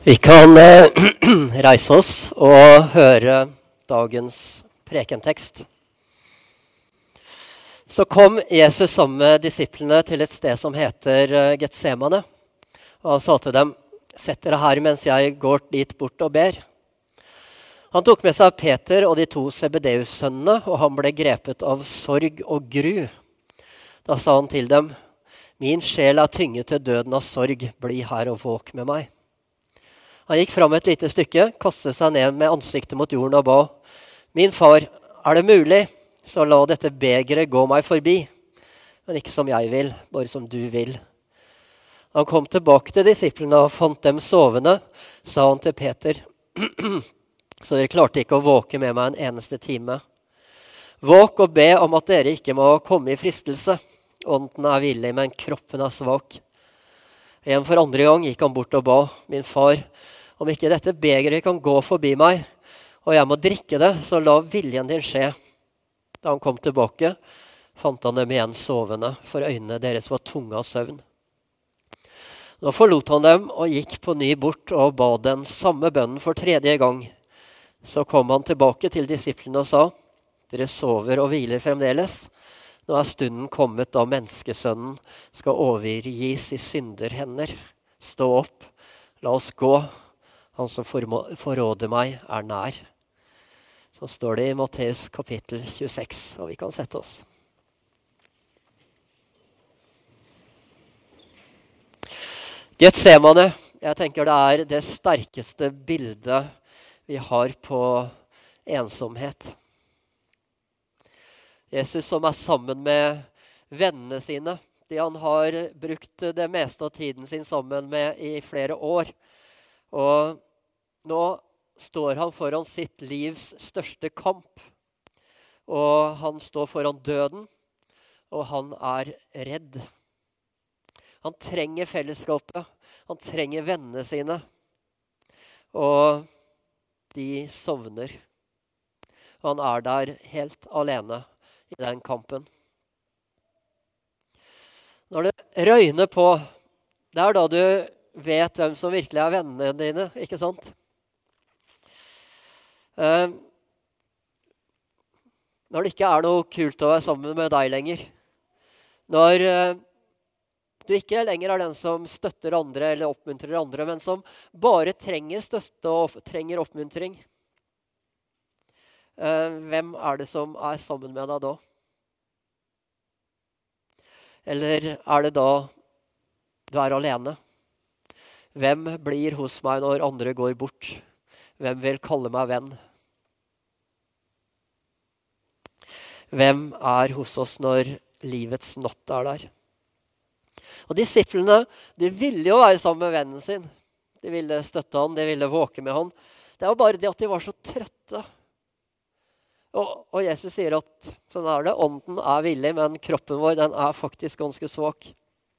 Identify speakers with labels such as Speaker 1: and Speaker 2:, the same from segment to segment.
Speaker 1: Vi kan reise oss og høre dagens prekentekst. Så kom Jesus sammen med disiplene til et sted som heter Getsemane. Og han sa til dem, sett dere her mens jeg går dit bort og ber. Han tok med seg Peter og de to Zebedeus-sønnene, og han ble grepet av sorg og gru. Da sa han til dem, min sjel er tynget til døden av sorg, bli her og våk med meg. Han gikk fram et lite stykke, kastet seg ned med ansiktet mot jorden og ba, min far, er det mulig, så la dette begeret gå meg forbi, men ikke som jeg vil, bare som du vil. Han kom tilbake til disiplene og fant dem sovende, sa han til Peter, så dere klarte ikke å våke med meg en eneste time. Våk og be om at dere ikke må komme i fristelse. Ånden er villig, men kroppen er svak. En for andre gang gikk han bort og ba, min far, om ikke dette begeret kan gå forbi meg, og jeg må drikke det, så la viljen din skje. Da han kom tilbake, fant han dem igjen sovende, for øynene deres var tunge av søvn. Nå forlot han dem og gikk på ny bort og ba den samme bønnen for tredje gang. Så kom han tilbake til disiplene og sa, dere sover og hviler fremdeles. Nå er stunden kommet da menneskesønnen skal overgis i synderhender. Stå opp, la oss gå. Han som forråder meg er nær. Så står det i Matteus kapittel 26, og vi kan sette oss. Getsemane, jeg tenker det er det sterkeste bildet vi har på ensomhet. Jesus som er sammen med vennene sine, de han har brukt det meste av tiden sin sammen med i flere år. Og nå står han foran sitt livs største kamp. Og han står foran døden, og han er redd. Han trenger fellesskapet, han trenger vennene sine. Og de sovner. Han er der helt alene i den kampen. Når det røyner på, det er da du vet hvem som virkelig er vennene dine, ikke sant? Når det ikke er noe kult å være sammen med deg lenger. Når du ikke lenger er den som støtter andre eller oppmuntrer andre, men som bare trenger støtte og trenger oppmuntring. Hvem er det som er sammen med deg da? Eller er det da du er alene? Hvem blir hos meg når andre går bort? Hvem vil kalle meg venn? Hvem er hos oss når livets natt er der? Og disiplene, de ville jo være sammen med vennen sin. De ville støtte han, de ville våke med han. Det var bare det at de var så trøtte. Og Jesus sier at sånn er det, ånden er villig, men kroppen vår den er faktisk ganske svak.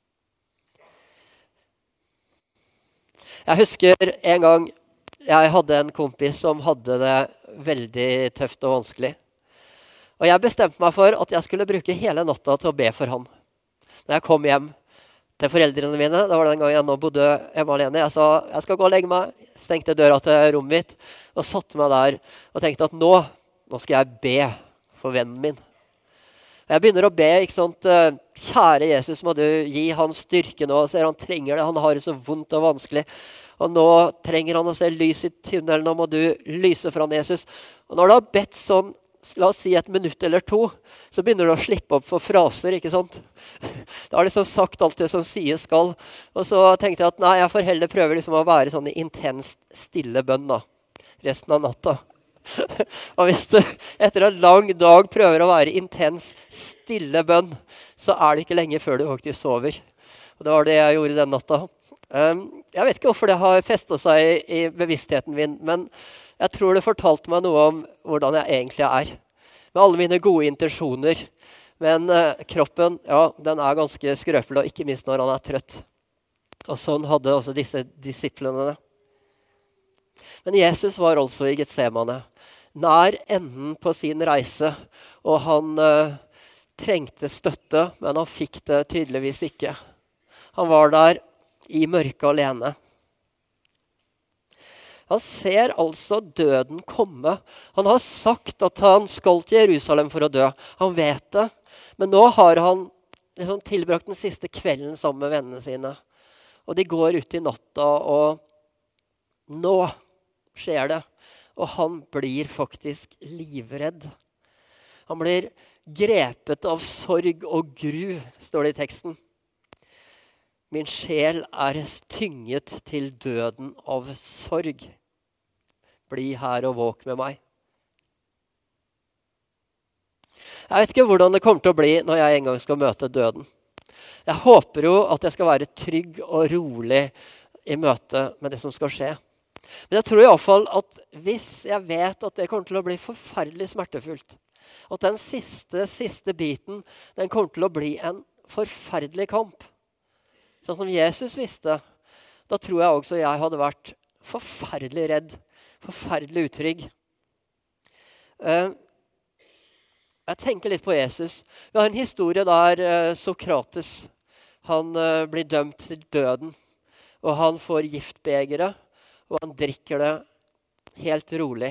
Speaker 1: Jeg husker en gang jeg hadde en kompis som hadde det veldig tøft og vanskelig. Og jeg bestemte meg for at jeg skulle bruke hele natta til å be for han. Når jeg kom hjem til foreldrene mine, det var den gangen jeg nå bodde hjemme alene, jeg sa, jeg skal gå og legge meg, stengte døra til rommet mitt, og satte meg der og tenkte at nå skal jeg be for vennen min. Jeg begynner å be, ikke sant, kjære Jesus, må du gi han styrke nå, ser han trenger det, han har det så vondt og vanskelig, og nå trenger han å se lys i tunnelen, nå må du lyse for han, Jesus. Og når du har bedt sånn, la oss si 1 minutt eller 2, så begynner du å slippe opp for fraser, ikke sant? Da har liksom sagt alt det som sies skal, og så tenkte jeg at nei, jeg får heller prøve liksom å være sånn i intenst stille bønn da, resten av natta. Og hvis du etter en lang dag prøver å være intens, stille bønn, så er det ikke lenge før du faktisk sover. Og det var det jeg gjorde den natta. Jeg vet ikke hvorfor det har festet seg i bevisstheten min, men jeg tror det fortalte meg noe om hvordan jeg egentlig er. Med alle mine gode intensjoner. Men kroppen, ja, den er ganske skrøpelig, og ikke minst når han er trøtt. Og sånn hadde også disse disiplene det. Men Jesus var altså i Getsemane, nær enden på sin reise, og han trengte støtte, men han fikk det tydeligvis ikke. Han var der i mørket alene. Han ser altså døden komme. Han har sagt at han skal til Jerusalem for å dø. Han vet det. Men nå har han liksom tilbrakt den siste kvelden sammen med vennene sine. Og de går ut i natta, og nå skjer det. Og han blir faktisk livredd. Han blir grepet av sorg og gru, står det i teksten. Min sjel er tynget til døden av sorg. Bli her og våk med meg. Jeg vet ikke hvordan det kommer til å bli når jeg en gang skal møte døden. Jeg håper jo at jeg skal være trygg og rolig i møte med det som skal skje. Men jeg tror i alle fall at hvis jeg vet at det kommer til å bli forferdelig smertefullt, at den siste biten, den kommer til å bli en forferdelig kamp, sånn som Jesus visste, da tror jeg også jeg hadde vært forferdelig redd, forferdelig utrygg. Jeg tenker litt på Jesus. Vi har en historie der Sokrates, han blir dømt til døden, og han får giftbegeret, og han drikker det helt rolig.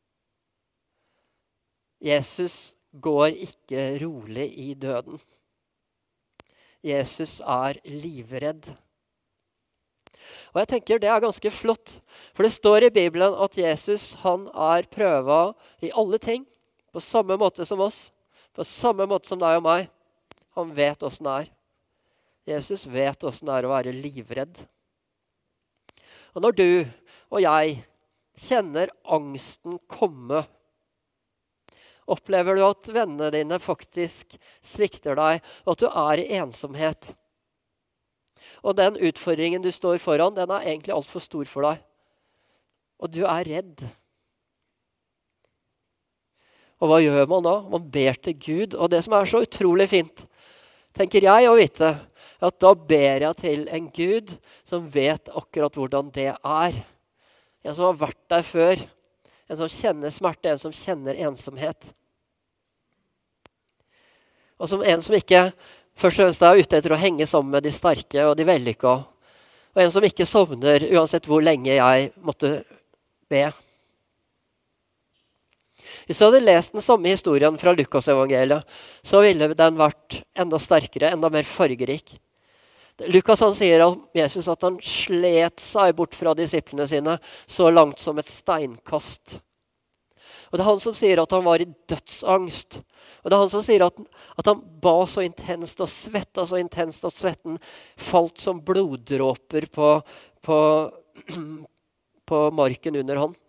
Speaker 1: Jesus går ikke rolig i døden. Jesus er livredd. Og jeg tenker det er ganske flott, for det står i Bibelen at Jesus han er prøva i alle ting, på samme måte som oss, på samme måte som deg og meg. Han vet hvordan det er. Jesus vet hvordan det er å være livredd. Og når du og jeg kjenner angsten komme, opplever du at vennene dine faktisk svikter deg, og at du er i ensomhet. Og den utfordringen du står foran, den er egentlig alt for stor for deg. Og du er redd. Og hva gjør man da? Man ber til Gud. Og det som er så utrolig fint, tenker jeg å vite, at da ber jeg til en Gud som vet akkurat hvordan det er. En som har vært der før. En som kjenner smerte, en som kjenner ensomhet. Og som en som ikke først og fremst er ute etter å henge sammen med de sterke og de vellykka. Og en som ikke sovner uansett hvor lenge jeg måtte be. Hvis jeg hadde lest den samme historien fra Lukas-evangeliet, så ville den vært enda sterkere, enda mer fargerik. Lukas han sier om Jesus at han slet seg bort fra disiplene sine så langt som et steinkast. Og det er han som sier at han var i dødsangst. Og det er han som sier at han ba så intenst og svetta så intenst at svetten falt som bloddråper på marken under han.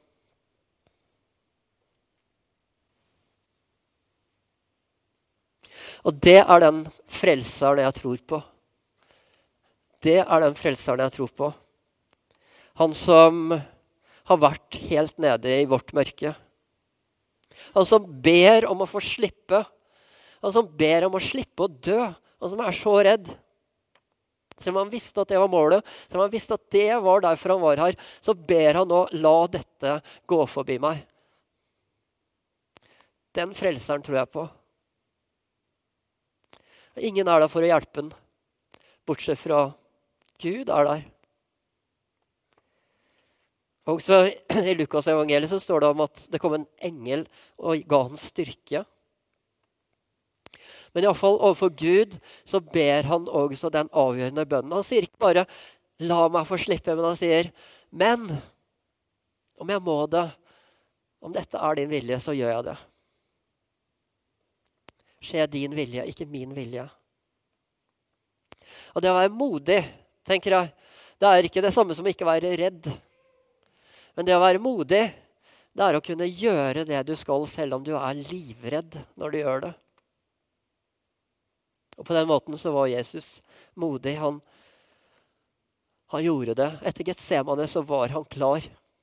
Speaker 1: Og det er den frelseren jeg tror på. Det er den frelseren jeg tror på. Han som har vært helt nede i vårt mørke. Han som ber om å få slippe. Han som ber om å slippe å dø. Han som er så redd. Selv om han visste at det var målet, selv om han visste at det var derfor han var her, så ber han nå, la dette gå forbi meg. Den frelseren tror jeg på. Ingen er der for å hjelpe han, bortsett fra Gud er der. Og så i Lukas evangeliet så står det om at det kom en engel og ga han styrke. Men i alle fall overfor Gud så ber han også den avgjørende bønnen. Han sier ikke bare, la meg få slippe, men han sier, men om jeg må det, om dette er din vilje, så gjør jeg det. Skje din vilje, ikke min vilje. Og det å være modig, tenker jeg, det er ikke det samme som ikke være redd. Men det å være modig, det er å kunne gjøre det du skal, selv om du er livredd når du gjør det. Og på den måten så var Jesus modig. Han gjorde det. Etter Getsemane så var han klar.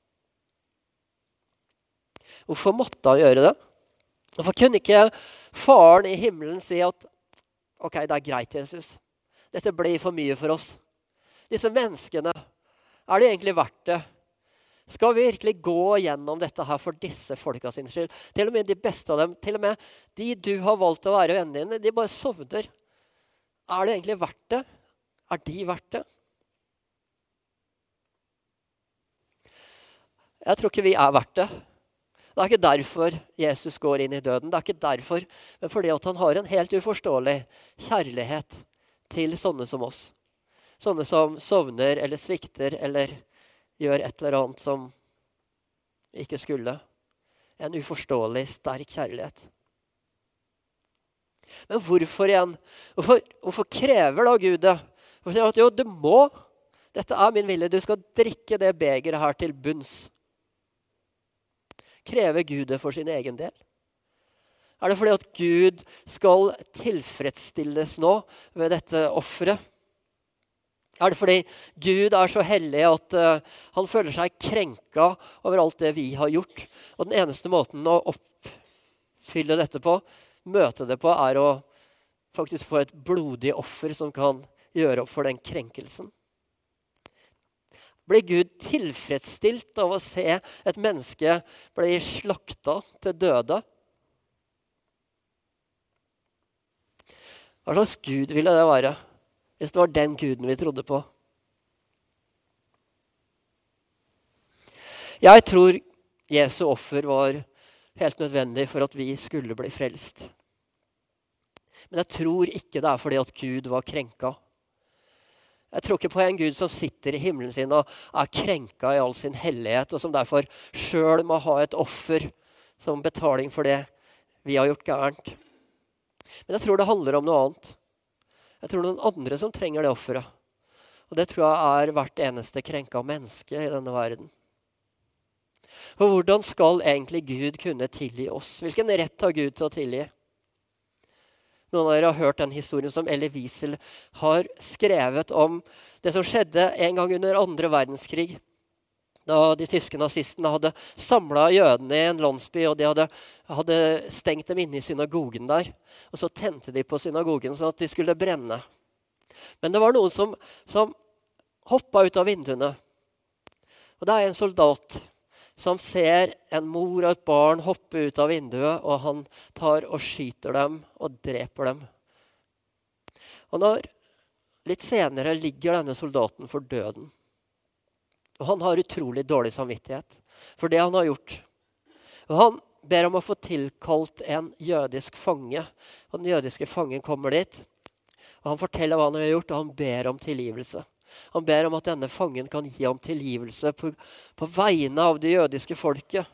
Speaker 1: Hvorfor måtte han gjøre det? Hvorfor kunne ikke faren i himmelen si at ok, det er greit, Jesus. Dette blir for mye for oss. Disse menneskene, er det egentlig verdt det? Skal vi virkelig gå gjennom dette her for disse folka sin skyld? Til og med de beste av dem, til og med de du har valgt å være vennene dine, de bare sovner. Er det egentlig verdt det? Er de verdt det? Jeg tror ikke vi er verdt det. Det er ikke derfor Jesus går inn i døden. Det er ikke derfor, men fordi at han har en helt uforståelig kjærlighet til sånne som oss. Sånne som sovner eller svikter eller gjør et eller annet som ikke skulle. En uforståelig, sterk kjærlighet. Men hvorfor igjen? Hvorfor krever da Gud det? Hvorfor sier han at jo, du må. Dette er min vilje. Du skal drikke det begeret her til bunns. Krever Gud det for sin egen del? Er det fordi at Gud skal tilfredsstilles nå ved dette offeret? Er det fordi Gud er så hellig at han føler seg krenka over alt det vi har gjort? Og den eneste måten å oppfylle dette på, møte det på, er å faktisk få et blodig offer som kan gjøre opp for den krenkelsen. Blir Gud tilfredsstilt av å se et menneske bli slakta til døde? Hva slags Gud ville det være, hvis det var den Guden vi trodde på? Jeg tror Jesu offer var helt nødvendig for at vi skulle bli frelst. Men jeg tror ikke det er fordi at Gud var krenka. Jeg tror ikke på en Gud som sitter i himmelen sin og er krenka i all sin hellighet, og som derfor selv må ha et offer som betaling for det vi har gjort gærent. Men jeg tror det handler om noe annet. Jeg tror noen andre som trenger det offeret. Og det tror jeg er hvert eneste krenka menneske i denne verden. Og hvordan skal egentlig Gud kunne tilgi oss? Hvilken rett har Gud til å tilgi? Noen av dere har hørt den historien som Elie Wiesel har skrevet om det som skjedde en gang under 2. verdenskrig. Da de tyske nazistene hadde samlet jødene i en landsby, og de hadde stengt dem inne i synagogen der. Og så tente de på synagogen sånn at de skulle brenne. Men det var noen som hoppet ut av vinduene. Og det er en soldat som ser en mor og et barn hoppe ut av vinduet, og han tar og skyter dem og dreper dem. Og litt senere ligger denne soldaten for døden. Og han har utrolig dårlig samvittighet for det han har gjort. Og han ber om å få tilkalt en jødisk fange. Og den jødiske fangen kommer dit, og han forteller hva han har gjort, og han ber om tilgivelse. Han ber om at denne fangen kan gi ham tilgivelse på vegne av det jødiske folket.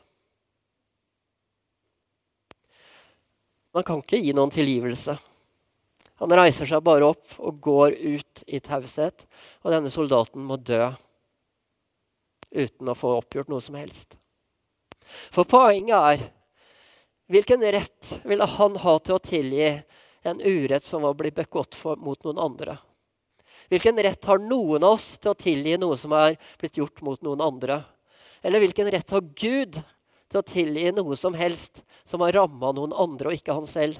Speaker 1: Han kan ikke gi noen tilgivelse. Han reiser seg bare opp og går ut i taushet, og denne soldaten må dø uten å få oppgjort noe som helst. For poenget er, hvilken rett ville han ha til å tilgi en urett som var blitt begått mot noen andre? Hvilken rett har noen av oss til å tilgi noe som er blitt gjort mot noen andre? Eller hvilken rett har Gud til å tilgi noe som helst som har rammet noen andre og ikke han selv?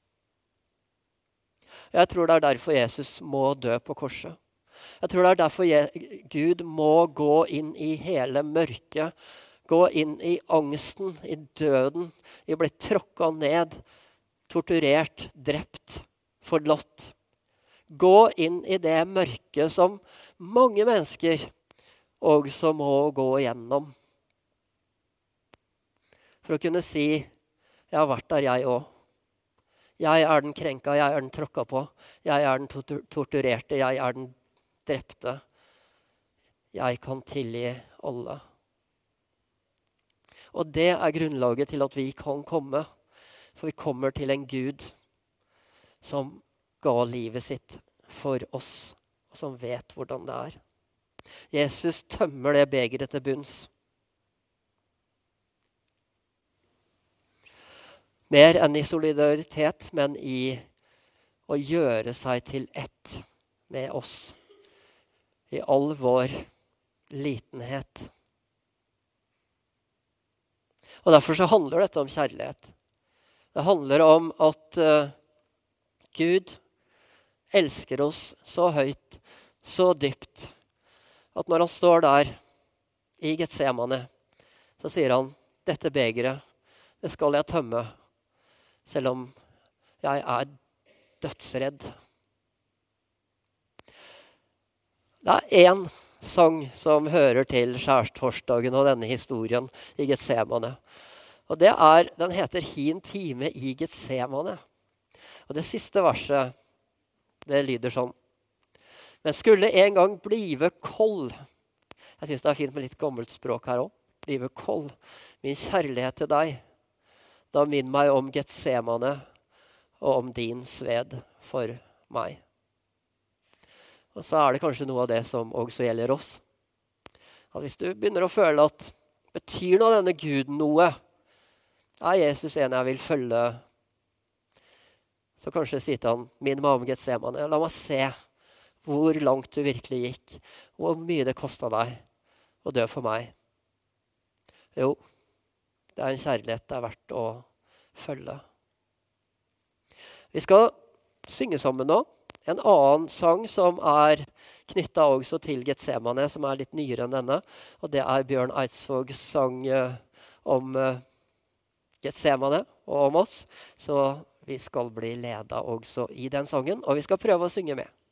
Speaker 1: Jeg tror det er derfor Jesus må dø på korset. Jeg tror det er derfor Gud må gå inn i hele mørket, gå inn i angsten, i døden, i å bli tråkket ned, torturert, drept, forlatt. Gå inn i det mørket som mange mennesker også må gå igjennom. For å kunne si, jeg har vært der jeg også. Jeg er den krenka, jeg er den tråkket på. Jeg er den torturerte, jeg er den drepte. Jeg kan tilgi alle. Og det er grunnlaget til at vi kan komme. For vi kommer til en Gud som ga livet sitt for oss, og som vet hvordan det er. Jesus tømmer det begeret til bunns. Mer enn i solidaritet, men i å gjøre seg til ett med oss. I all vår litenhet. Og derfor så handler dette om kjærlighet. Det handler om at Gud elsker oss så høyt, så dypt, at når han står der i Getsemane, så sier han, dette begeret, det skal jeg tømme, selv om jeg er dødsredd. Det er en sang som hører til skjærtorsdagen og denne historien i Getsemane. Og den heter «Hin time i Getsemane». Og det siste verset, det lyder sånn. Men skulle en gang blive kold. Jeg synes det er fint med litt gammelt språk her også. Blive kold. Min kjærlighet til deg. Da minn meg om Getsemane og om din sved for meg. Og så er det kanskje noe av det som også gjelder oss. At hvis du begynner å føle at betyr nå denne Guden noe, er Jesus en jeg vil følge, så kanskje sier han, minn meg om Getsemane. La meg se hvor langt du virkelig gikk, hvor mye det kostet deg å dø for meg. Jo, det er en kjærlighet det er verdt å følge. Vi skal synge sammen nå. En annen sang som er knyttet også til Getsemane, som er litt nyere enn denne. Og det er Bjørn Eidsvågs sang om Getsemane og om oss. Så vi skal bli ledet også i den sangen, og vi skal prøve å synge med.